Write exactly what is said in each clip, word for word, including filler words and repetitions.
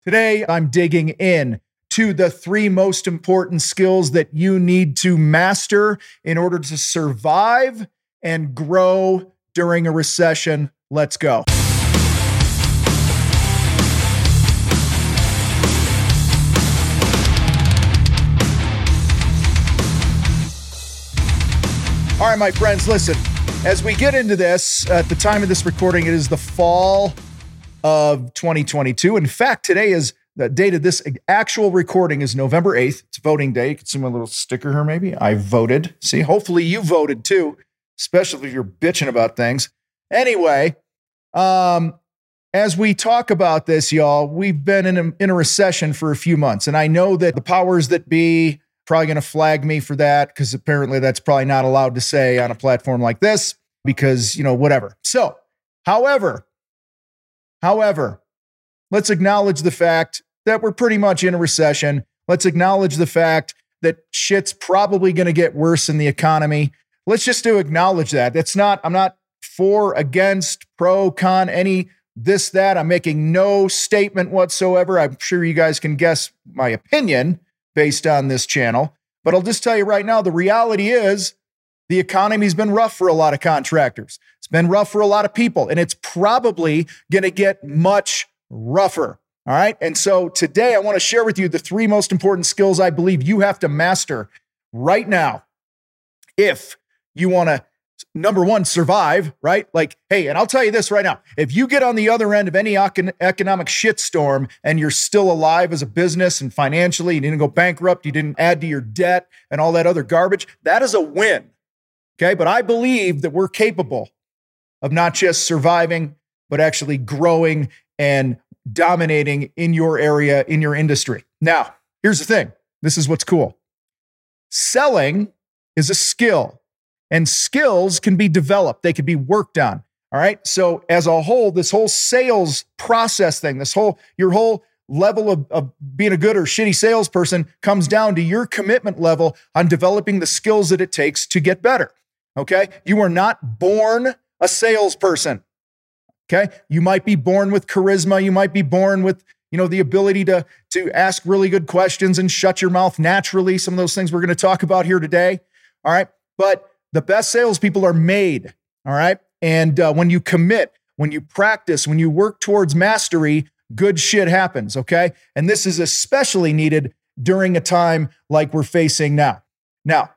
Today, I'm digging in to the three most important skills that you need to master in order to survive and grow during a recession. Let's go. All right, my friends, listen, as we get into this, at the time of this recording, it is the fall of twenty twenty-two. In fact, today is the date of this actual recording is November eighth. It's voting day. You can see my little sticker here, maybe. I voted. See, hopefully you voted too, especially if you're bitching about things. Anyway, um, as we talk about this, y'all, we've been in a, in a recession for a few months. And I know that the powers that be probably going to flag me for that because apparently that's probably not allowed to say on a platform like this because, you know, whatever. So, however, however, let's acknowledge the fact that we're pretty much in a recession. Let's acknowledge the fact that shit's probably going to get worse in the economy. Let's just do acknowledge that. That's not, I'm not for, against, pro, con, any this, that. I'm making no statement whatsoever. I'm sure you guys can guess my opinion based on this channel. But I'll just tell you right now, the reality is the economy's been rough for a lot of contractors. It's been rough for a lot of people, and it's probably going to get much rougher. All right. And so today I want to share with you the three most important skills I believe you have to master right now if you want to, number one, survive, right? Like, hey, and I'll tell you this right now. If you get on the other end of any econ- economic shitstorm and you're still alive as a business and financially, you didn't go bankrupt, you didn't add to your debt and all that other garbage, that is a win. Okay. But I believe that we're capable of not just surviving, but actually growing and dominating in your area, in your industry. Now, here's the thing. This is what's cool. Selling is a skill, and skills can be developed. They can be worked on. All right. So as a whole, this whole sales process thing, this whole, your whole level of, of being a good or shitty salesperson comes down to your commitment level on developing the skills that it takes to get better. Okay. You are not born a salesperson. Okay. You might be born with charisma. You might be born with, you know, the ability to, to ask really good questions and shut your mouth naturally. Some of those things we're going to talk about here today. All right. But the best salespeople are made. All right. And uh, when you commit, when you practice, when you work towards mastery, good shit happens. Okay. And this is especially needed during a time like we're facing now. Now,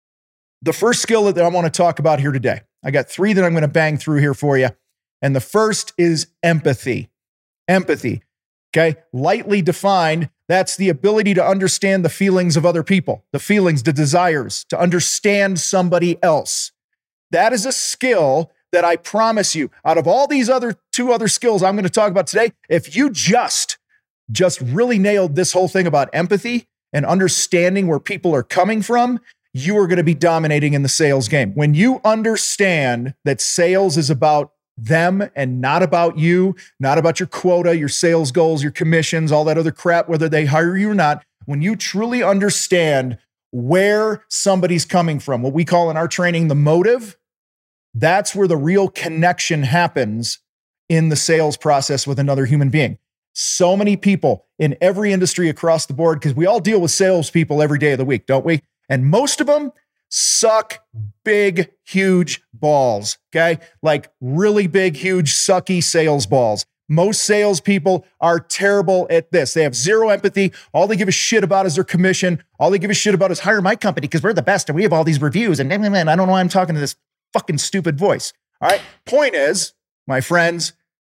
the first skill that I want to talk about here today, I got three that I'm going to bang through here for you. And the first is empathy. Empathy, okay? Lightly defined, that's the ability to understand the feelings of other people, the feelings, the desires, to understand somebody else. That is a skill that I promise you, out of all these other two other skills I'm going to talk about today, if you just, just really nailed this whole thing about empathy and understanding where people are coming from, you are going to be dominating in the sales game. When you understand that sales is about them and not about you, not about your quota, your sales goals, your commissions, all that other crap, whether they hire you or not, when you truly understand where somebody's coming from, what we call in our training the motive, that's where the real connection happens in the sales process with another human being. So many people in every industry across the board, because we all deal with salespeople every day of the week, don't we? And most of them suck big, huge balls, okay? Like really big, huge, sucky sales balls. Most salespeople are terrible at this. They have zero empathy. All they give a shit about is their commission. All they give a shit about is hire my company because we're the best and we have all these reviews. And man, I don't know why I'm talking to this fucking stupid voice. All right? Point is, my friends,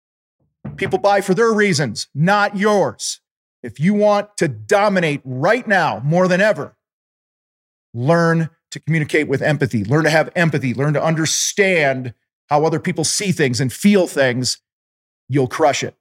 people buy for their reasons, not yours. If you want to dominate right now more than ever, learn to communicate with empathy, learn to have empathy, learn to understand how other people see things and feel things. You'll crush it.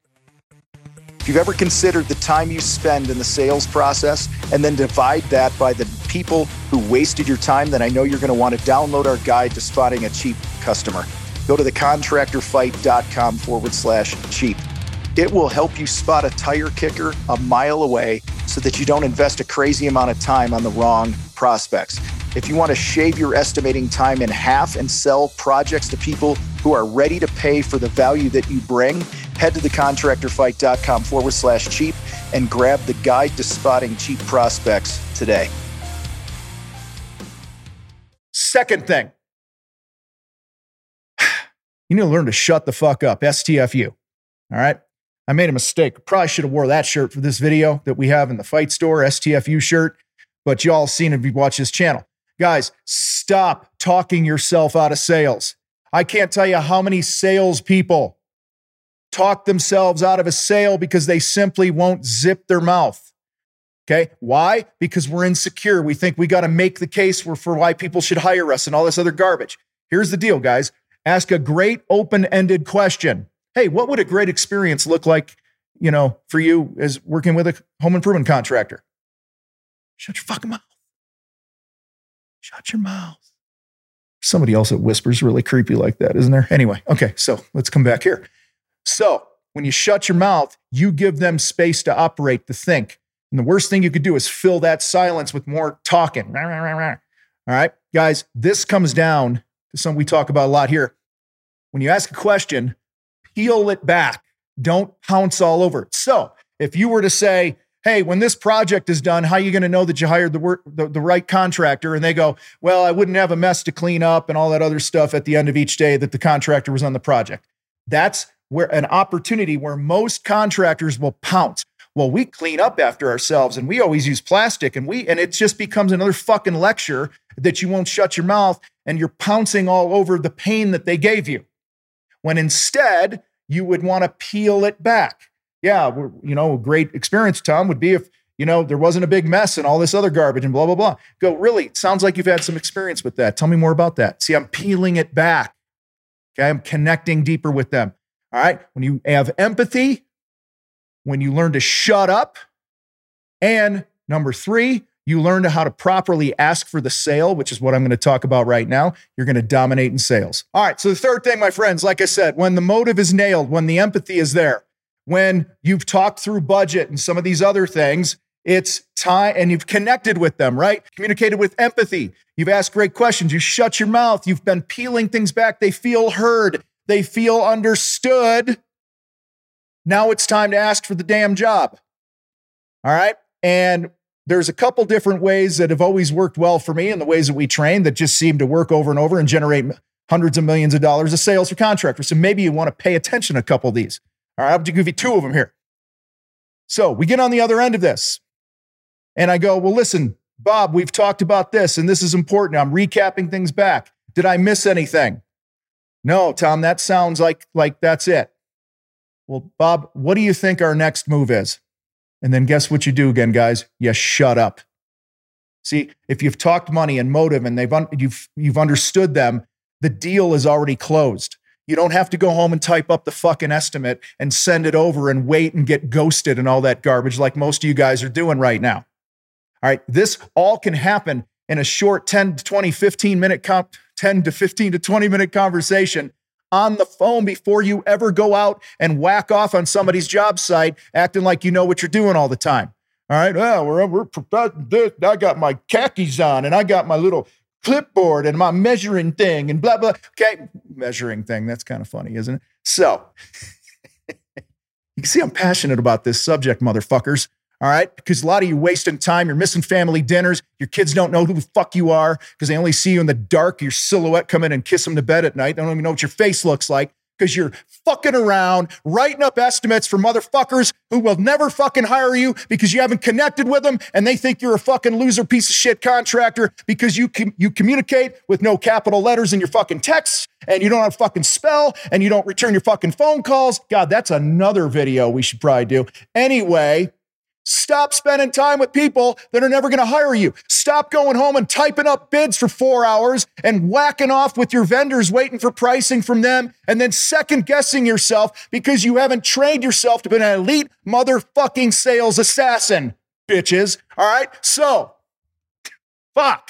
If you've ever considered the time you spend in the sales process and then divide that by the people who wasted your time, then I know you're going to want to download our guide to spotting a cheap customer. Go to thecontractorfight.com forward slash cheap. It will help you spot a tire kicker a mile away so that you don't invest a crazy amount of time on the wrong prospects. If you want to shave your estimating time in half and sell projects to people who are ready to pay for the value that you bring, Head to thecontractorfight.com forward slash cheap and grab the guide to spotting cheap prospects today. Second thing, you need to learn to shut the fuck up. S T F U. All right. I made a mistake. Probably should have wore that shirt for this video that we have in the Fight Store, S T F U shirt, but y'all seen it if you watch this channel. Guys, stop talking yourself out of sales. I can't tell you how many salespeople talk themselves out of a sale because they simply won't zip their mouth. Okay. Why? Because we're insecure. We think we got to make the case for, for why people should hire us and all this other garbage. Here's the deal, guys. Ask a great open-ended question. Hey, what would a great experience look like, you know, for you as working with a home improvement contractor? Shut your fucking mouth. Shut your mouth. Somebody else that whispers really creepy like that, isn't there? Anyway, okay, so let's come back here. So when you shut your mouth, you give them space to operate, to think. And the worst thing you could do is fill that silence with more talking. All right, guys, this comes down to something we talk about a lot here. When you ask a question, peel it back. Don't pounce all over it. So if you were to say, hey, when this project is done, how are you going to know that you hired the, work, the, the right contractor? And they go, well, I wouldn't have a mess to clean up and all that other stuff at the end of each day that the contractor was on the project. That's where an opportunity where most contractors will pounce. Well, we clean up after ourselves and we always use plastic and we, and it just becomes another fucking lecture that you won't shut your mouth and you're pouncing all over the pain that they gave you. When instead you would want to peel it back. Yeah, we're, you know, a great experience, Tom, would be if, you know, there wasn't a big mess and all this other garbage and blah, blah, blah. Go, really? It sounds like you've had some experience with that. Tell me more about that. See, I'm peeling it back. Okay, I'm connecting deeper with them. All right, when you have empathy, when you learn to shut up, and number three, you learn to how to properly ask for the sale, which is what I'm going to talk about right now, you're going to dominate in sales. All right, so the third thing, my friends, like I said, when the motive is nailed, when the empathy is there, when you've talked through budget and some of these other things, it's time, and you've connected with them, right? Communicated with empathy. You've asked great questions. You shut your mouth. You've been peeling things back. They feel heard. They feel understood. Now it's time to ask for the damn job. All right. And there's a couple different ways that have always worked well for me in the ways that we train that just seem to work over and over and generate hundreds of millions of dollars of sales for contractors. So maybe you want to pay attention to a couple of these. All right. I'll give you two of them here. So we get on the other end of this and I go, well, listen, Bob, we've talked about this and this is important. I'm recapping things back. Did I miss anything? No, Tom, that sounds like, like that's it. Well, Bob, what do you think our next move is? And then guess what you do again, guys? You shut up. See, if you've talked money and motive and they've un- you've you've understood them, the deal is already closed. You don't have to go home and type up the fucking estimate and send it over and wait and get ghosted and all that garbage like most of you guys are doing right now. All right, this all can happen in a short ten to twenty, fifteen minute comp, ten to fifteen to twenty minute conversation on the phone before you ever go out and whack off on somebody's job site acting like you know what you're doing all the time. All right, well, we're, we're I got my khakis on and I got my little clipboard and my measuring thing and blah, blah. Okay, measuring thing, that's kind of funny, isn't it? So, you can see I'm passionate about this subject, motherfuckers. All right, because a lot of you wasting time, you're missing family dinners, your kids don't know who the fuck you are because they only see you in the dark, your silhouette come in and kiss them to bed at night. They don't even know what your face looks like because you're fucking around, writing up estimates for motherfuckers who will never fucking hire you because you haven't connected with them and they think you're a fucking loser piece of shit contractor because you com- you communicate with no capital letters in your fucking texts and you don't have fucking spell and you don't return your fucking phone calls. God, that's another video we should probably do. Anyway, stop spending time with people that are never going to hire you. Stop going home and typing up bids for four hours and whacking off with your vendors, waiting for pricing from them, and then second guessing yourself because you haven't trained yourself to be an elite motherfucking sales assassin, bitches. All right. So fuck.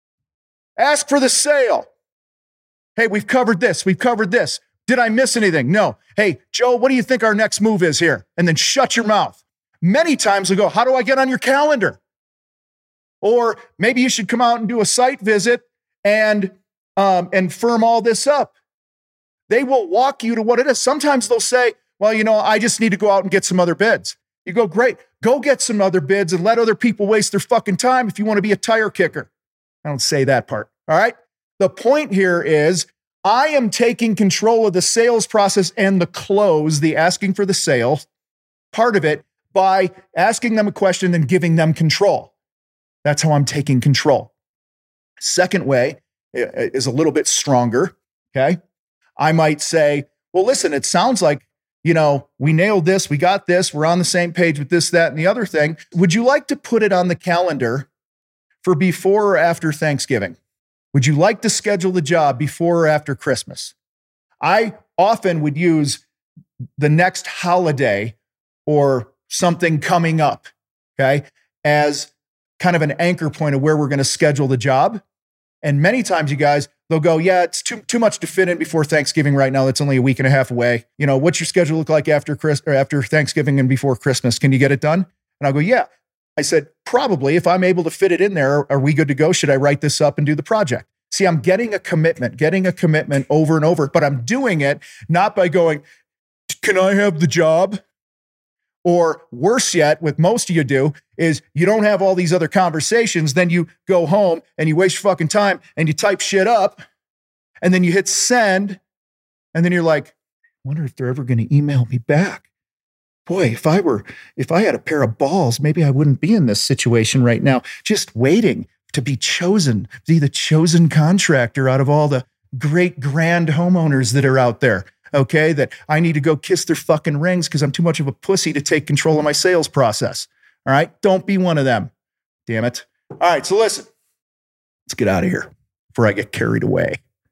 Ask for the sale. Hey, we've covered this. We've covered this. Did I miss anything? No. Hey, Joe, what do you think our next move is here? And then shut your mouth. Many times they'll go, how do I get on your calendar? Or maybe you should come out and do a site visit and, um, and firm all this up. They will walk you to what it is. Sometimes they'll say, well, you know, I just need to go out and get some other bids. You go, great, go get some other bids and let other people waste their fucking time if you want to be a tire kicker. I don't say that part. All right. The point here is I am taking control of the sales process and the close, the asking for the sale part of it by asking them a question and giving them control. That's how I'm taking control. Second way is a little bit stronger. Okay. I might say, well, listen, it sounds like, you know, we nailed this. We got this. We're on the same page with this, that, and the other thing. Would you like to put it on the calendar for before or after Thanksgiving? Would you like to schedule the job before or after Christmas? I often would use the next holiday or something coming up, okay, as kind of an anchor point of where we're going to schedule the job. And many times, you guys, they'll go, yeah, it's too too much to fit in before Thanksgiving right now. That's only a week and a half away. You know, what's your schedule look like after Chris or after Thanksgiving and before Christmas? Can you get it done? And I'll go, yeah. I said, probably. If I'm able to fit it in there, are we good to go? Should I write this up and do the project? See, I'm getting a commitment, getting a commitment over and over, but I'm doing it not by going, can I have the job? Or worse yet, what most of you do is you don't have all these other conversations. Then you go home and you waste your fucking time and you type shit up and then you hit send. And then you're like, I wonder if they're ever going to email me back. Boy, if I were, if I had a pair of balls, maybe I wouldn't be in this situation right now, just waiting to be chosen, be the chosen contractor out of all the great grand homeowners that are out there. Okay, that I need to go kiss their fucking rings because I'm too much of a pussy to take control of my sales process. All right, don't be one of them. Damn it. All right, so listen, let's get out of here before I get carried away.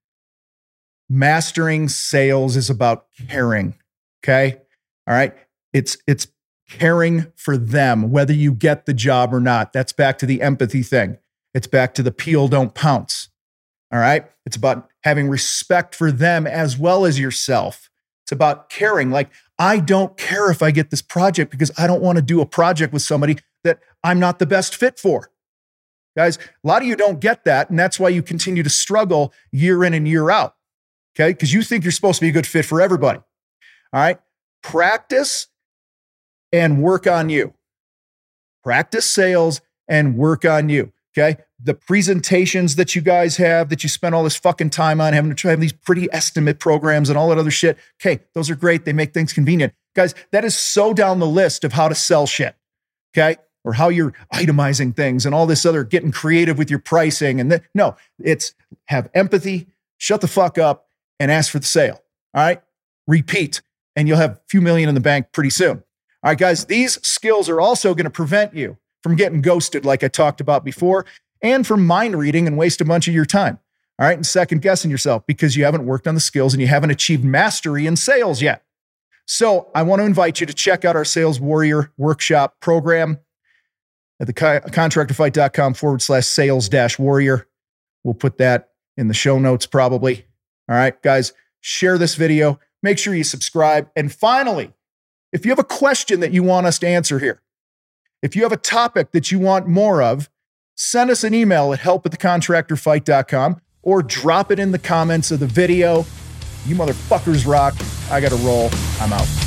Mastering sales is about caring. Okay, all right. It's it's caring for them, whether you get the job or not. That's back to the empathy thing. It's back to the peel, don't pounce. All right. It's about having respect for them as well as yourself. It's about caring. Like, I don't care if I get this project because I don't want to do a project with somebody that I'm not the best fit for. Guys, a lot of you don't get that. And that's why you continue to struggle year in and year out. Okay. Because you think you're supposed to be a good fit for everybody. All right. Practice and work on you. Practice sales and work on you. Okay. The presentations that you guys have that you spend all this fucking time on, having to try these pretty estimate programs and all that other shit. Okay. Those are great. They make things convenient. Guys, that is so down the list of how to sell shit. Okay. Or how you're itemizing things and all this other getting creative with your pricing. And then, no, it's have empathy, shut the fuck up and ask for the sale. All right. Repeat. And you'll have a few million in the bank pretty soon. All right, guys, these skills are also going to prevent you from getting ghosted like I talked about before and from mind reading and waste a bunch of your time. All right, and second guessing yourself because you haven't worked on the skills and you haven't achieved mastery in sales yet. So I want to invite you to check out our Sales Warrior Workshop program at the contractorfight.com forward slash sales dash warrior. We'll put that in the show notes probably. All right, guys, share this video. Make sure you subscribe. And finally, if you have a question that you want us to answer here, if you have a topic that you want more of, send us an email at help at the contractor fight dot com or drop it in the comments of the video. You motherfuckers rock. I got to roll. I'm out.